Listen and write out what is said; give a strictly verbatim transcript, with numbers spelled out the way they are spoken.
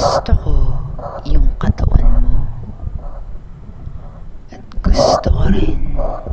Gusto ko yung katawan mo. At gusto ko rin